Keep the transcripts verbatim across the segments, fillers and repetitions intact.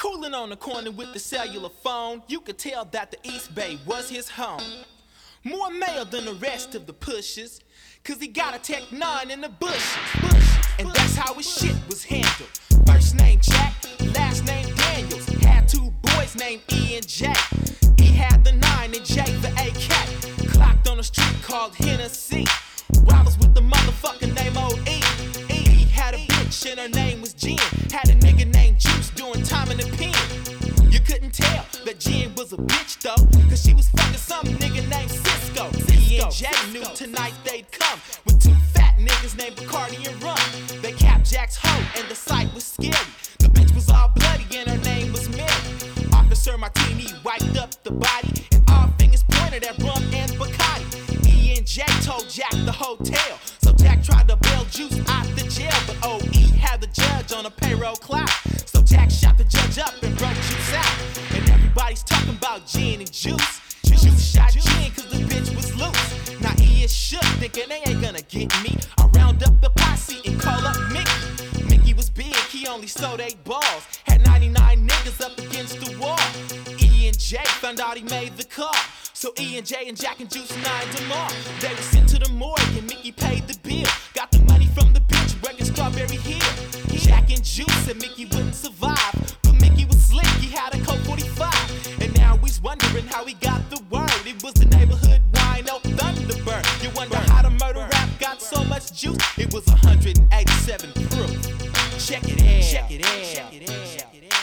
Cooling on the corner with the cellular phone, you could tell that the East Bay was his home. More male than the rest of the pushers, cause he got a Tech nine in the bushes. And that's how his shit was handled. First name Jack, last name Daniels. Had two boys named E and J. E had the nine and J the A K. Clocked on a street called Hennessy. Robbers with the motherfucking name O E. E had a bitch and her name was Jen. Had a nigga named Juice doing time in the pen. You couldn't tell that Jen was a bitch though, cause she was fucking some nigga named Cisco. E and J knew tonight they'd come with two fat niggas named Bacardi and Rum. They capped Jack's hoe and the sight was scary. The bitch was all bloody and her name was Mary. Officer Martini wiped up the body and all fingers pointed at Rum and Bacardi. E and J told Jack the hotel, so Jack tried to bail Juice out the jail, but O E had the judge on a payroll clock. So Jack shot the judge up and broke Juice out. And everybody's talking about Jen and Juice. Juice shot Jen cause the bitch was loose. Now E is shook, thinking they ain't gonna get me. I round up the posse and call up Mickey. Mickey was big, he only sold eight balls. Had ninety-nine niggas up against the wall. E and J found out he made the call. So E and J and Jack and Juice nined them all. They were sent to the morgue and Mickey paid the bill. Got the money from the bitch working Strawberry Hill. Jack and Juice said Mickey wouldn't survive, but Mickey was slick, he had a Colt forty-five. And now he's wondering how he got the word. It was the neighborhood wino Thunderbird. You wonder how the murder rap got so much juice? It was one hundred eighty-seven proof. Check it out, check it out, check it out, check it out.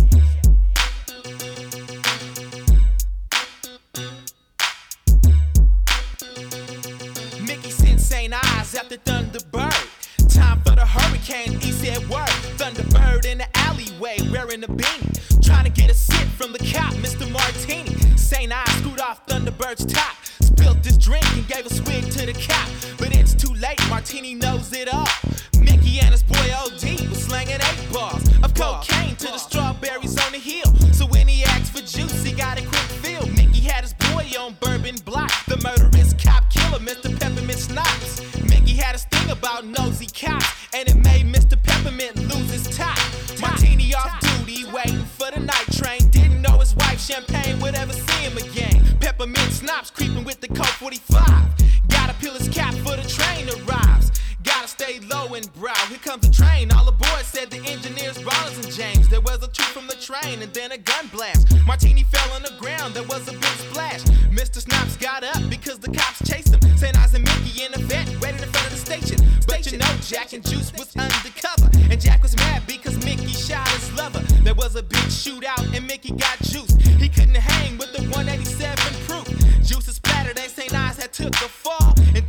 Mickey sent Saint Eyes after Thunderbird. Time for the hurricane, he said word. Thunderbird in the alleyway wearing a beanie, trying to get a sip from the cop, Mister Martini. Saint Eyes screwed off Thunderbird's top, spilled his drink and gave a swig to the cop. But it's too late, Martini knows it all. Mickey and his boy O D was slanging eight balls of cocaine to the strawberries on the hill. So when he asked for juice, he got a quick fill. Mickey had his boy on Bourbon Block, the murderous cop killer, Mister Peppermint Snipes. Mickey had a sting about nosy cops, and it made Mister Peppermint lose his top. Martini off duty, waiting for the night train. Didn't know his wife Champagne would ever see him again. Peppermint Snipes creeping with the Colt forty-five. Gotta peel his cap for the train arrives. Gotta stay low and brow. Here comes the train. All aboard said the engineers, Rollins and James. There was a toot from the train and then a gun blast. Martini fell on the ground. There was a big splash. Mister Snipes got up because the cops chased him. Saint Eyes and Mickey in a vet waiting in front of the station. But you know Jack and Juice was undercover, and Jack was mad because Mickey shot his lover. There was a big shootout and Mickey got Juice. He couldn't hang with the one eighty-seven proof. Juice is splattered and Saint Eyes had took a fall. And